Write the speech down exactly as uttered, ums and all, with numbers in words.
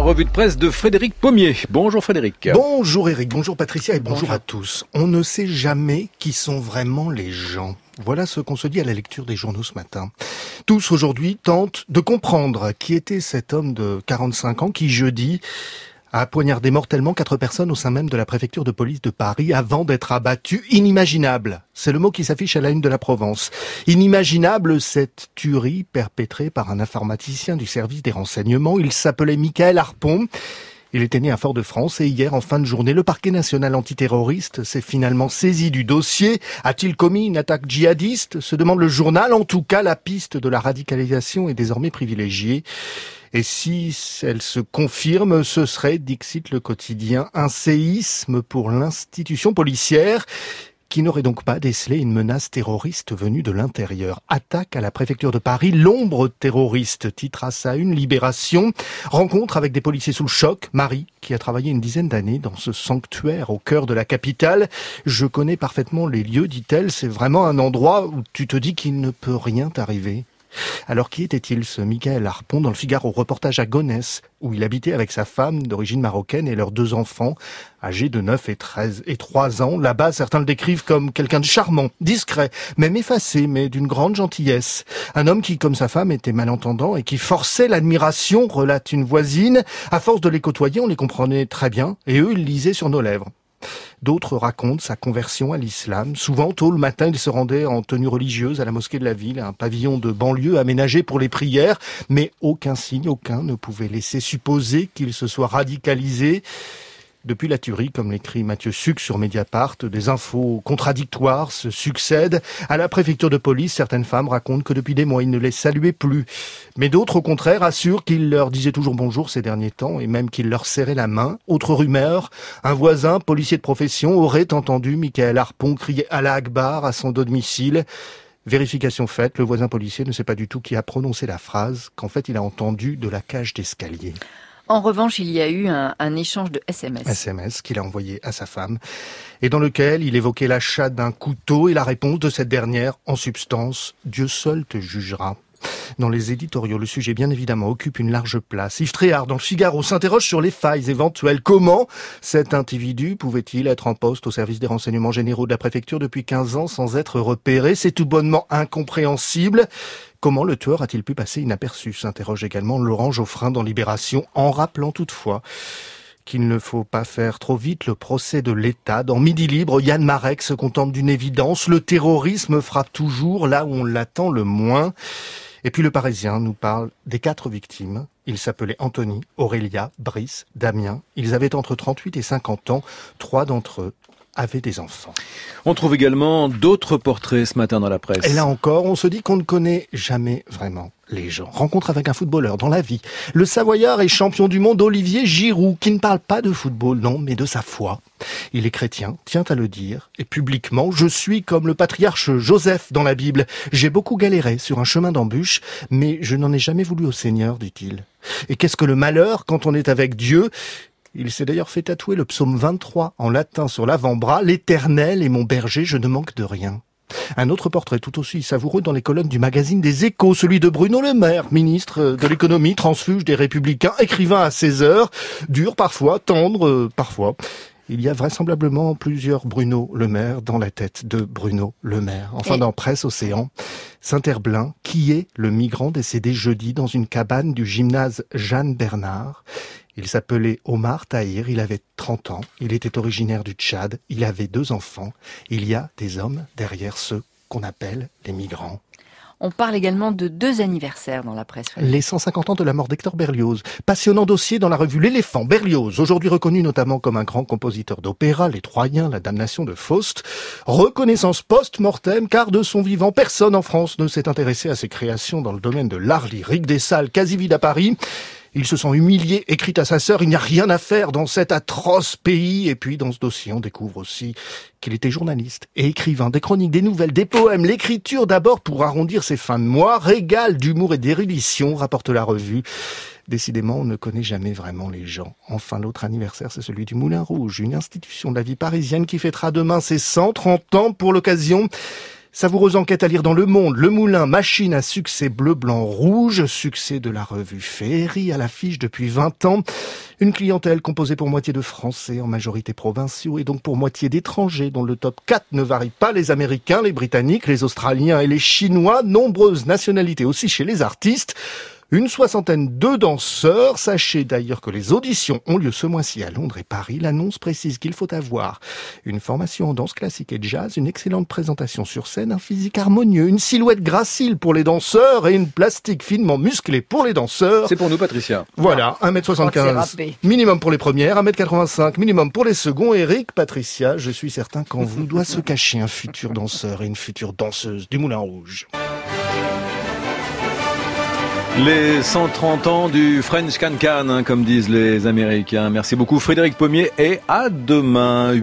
revue de presse de Frédéric Pommier. Bonjour Frédéric. Bonjour Eric, bonjour Patricia et bonjour, bonjour bonjour à tous. On ne sait jamais qui sont vraiment les gens. Voilà ce qu'on se dit à la lecture des journaux ce matin. Tous aujourd'hui tentent de comprendre qui était cet homme de quarante-cinq ans qui jeudi a poignardé mortellement quatre personnes au sein même de la préfecture de police de Paris avant d'être abattu. Inimaginable, c'est le mot qui s'affiche à la une de la Provence. Inimaginable cette tuerie perpétrée par un informaticien du service des renseignements. Il s'appelait Michael Harpon. Il était né à Fort-de-France et hier, en fin de journée, le parquet national antiterroriste s'est finalement saisi du dossier. A-t-il commis une attaque djihadiste ? Se demande le journal. En tout cas, la piste de la radicalisation est désormais privilégiée. Et si elle se confirme, ce serait, dixit le quotidien, un séisme pour l'institution policière qui n'aurait donc pas décelé une menace terroriste venue de l'intérieur. Attaque à la préfecture de Paris, l'ombre terroriste, titre à sa une Libération. Rencontre avec des policiers sous le choc. Marie, qui a travaillé une dizaine d'années dans ce sanctuaire au cœur de la capitale. Je connais parfaitement les lieux, dit-elle. C'est vraiment un endroit où tu te dis qu'il ne peut rien t'arriver. Alors qui était-il ce Michael Harpon? Dans le Figaro, reportage à Gonesse, où il habitait avec sa femme d'origine marocaine et leurs deux enfants, âgés de neuf et treize et trois ans. Là-bas, certains le décrivent comme quelqu'un de charmant, discret, même effacé, mais d'une grande gentillesse. Un homme qui, comme sa femme, était malentendant et qui forçait l'admiration, relate une voisine. À force de les côtoyer, on les comprenait très bien, et eux, ils lisaient sur nos lèvres. D'autres racontent sa conversion à l'islam. Souvent, tôt le matin, il se rendait en tenue religieuse à la mosquée de la ville, un pavillon de banlieue aménagé pour les prières. Mais aucun signe, aucun ne pouvait laisser supposer qu'il se soit radicalisé. Depuis la tuerie, comme l'écrit Mathieu Suc sur Mediapart, des infos contradictoires se succèdent. À la préfecture de police, certaines femmes racontent que depuis des mois, il ne les saluait plus. Mais d'autres, au contraire, assurent qu'il leur disait toujours bonjour ces derniers temps et même qu'il leur serrait la main. Autre rumeur, un voisin, policier de profession, aurait entendu Michael Harpon crier Allah Akbar à son domicile. Vérification faite, le voisin policier ne sait pas du tout qui a prononcé la phrase, qu'en fait il a entendu de la cage d'escalier. En revanche, il y a eu un, un échange de S M S. S M S qu'il a envoyé à sa femme et dans lequel il évoquait l'achat d'un couteau et la réponse de cette dernière, en substance, « Dieu seul te jugera ». Dans les éditoriaux, le sujet, bien évidemment, occupe une large place. Yves Tréhard, dans le Figaro, s'interroge sur les failles éventuelles. Comment cet individu pouvait-il être en poste au service des renseignements généraux de la préfecture depuis quinze ans sans être repéré? C'est tout bonnement incompréhensible. Comment le tueur a-t-il pu passer inaperçu? S'interroge également Laurent Geoffrin dans Libération, en rappelant toutefois qu'il ne faut pas faire trop vite le procès de l'État. Dans Midi Libre, Yann Marek se contente d'une évidence. Le terrorisme frappe toujours là où on l'attend le moins. Et puis le Parisien nous parle des quatre victimes. Ils s'appelaient Anthony, Aurélia, Brice, Damien. Ils avaient entre trente-huit et cinquante ans. Trois d'entre eux avaient des enfants. On trouve également d'autres portraits ce matin dans la presse. Et là encore, on se dit qu'on ne connaît jamais vraiment les gens. Rencontre avec un footballeur dans la vie. Le Savoyard et champion du monde Olivier Giroud, qui ne parle pas de football, non, mais de sa foi. Il est chrétien, tient à le dire, et publiquement, je suis comme le patriarche Joseph dans la Bible. J'ai beaucoup galéré sur un chemin d'embûche, mais je n'en ai jamais voulu au Seigneur, dit-il. Et qu'est-ce que le malheur quand on est avec Dieu ? Il s'est d'ailleurs fait tatouer le psaume vingt-trois en latin sur l'avant-bras. « L'Éternel est mon berger, je ne manque de rien ». Un autre portrait tout aussi savoureux dans les colonnes du magazine des Échos, celui de Bruno Le Maire, ministre de l'économie, transfuge des Républicains, écrivain à seize heures, dur parfois, tendre euh, parfois. Il y a vraisemblablement plusieurs Bruno Le Maire dans la tête de Bruno Le Maire. Enfin, Et... dans Presse Océan, Saint-Herblain, qui est le migrant décédé jeudi dans une cabane du gymnase Jeanne Bernard. Il s'appelait Omar Tahir, il avait trente ans, il était originaire du Tchad, il avait deux enfants. Il y a des hommes derrière ceux qu'on appelle les migrants. On parle également de deux anniversaires dans la presse. Les cent cinquante ans de la mort d'Hector Berlioz. Passionnant dossier dans la revue L'Éléphant. Berlioz, aujourd'hui reconnu notamment comme un grand compositeur d'opéra, Les Troyens, La Damnation de Faust. Reconnaissance post-mortem, car de son vivant, personne en France ne s'est intéressé à ses créations dans le domaine de l'art lyrique. Des salles quasi vides à Paris. Il se sent humilié, écrit à sa sœur, il n'y a rien à faire dans cet atroce pays. Et puis, dans ce dossier, on découvre aussi qu'il était journaliste et écrivain, des chroniques, des nouvelles, des poèmes. L'écriture d'abord pour arrondir ses fins de mois, régal d'humour et d'érudition, rapporte la revue. Décidément, on ne connaît jamais vraiment les gens. Enfin, l'autre anniversaire, c'est celui du Moulin Rouge, une institution de la vie parisienne qui fêtera demain ses cent trente ans. Pour l'occasion, Savoureuse enquête à lire dans Le Monde, Le Moulin, machine à succès bleu, blanc, rouge, succès de la revue Féerie à l'affiche depuis vingt ans. Une clientèle composée pour moitié de Français, en majorité provinciaux, et donc pour moitié d'étrangers, dont le top quatre ne varie pas, les Américains, les Britanniques, les Australiens et les Chinois. Nombreuses nationalités aussi chez les artistes. Une soixantaine de danseurs. Sachez d'ailleurs que les auditions ont lieu ce mois-ci à Londres et Paris. L'annonce précise qu'il faut avoir une formation en danse classique et jazz, une excellente présentation sur scène, un physique harmonieux, une silhouette gracile pour les danseurs et une plastique finement musclée pour les danseurs. C'est pour nous, Patricia. Voilà, un mètre soixante-quinze minimum pour les premières, un mètre quatre-vingt-cinq minimum pour les seconds. Eric, Patricia, je suis certain qu'en vous doit se cacher un futur danseur et une future danseuse du Moulin Rouge. Les cent trente ans du French Can-Can, hein, comme disent les Américains. Merci beaucoup Frédéric Pommier et à demain.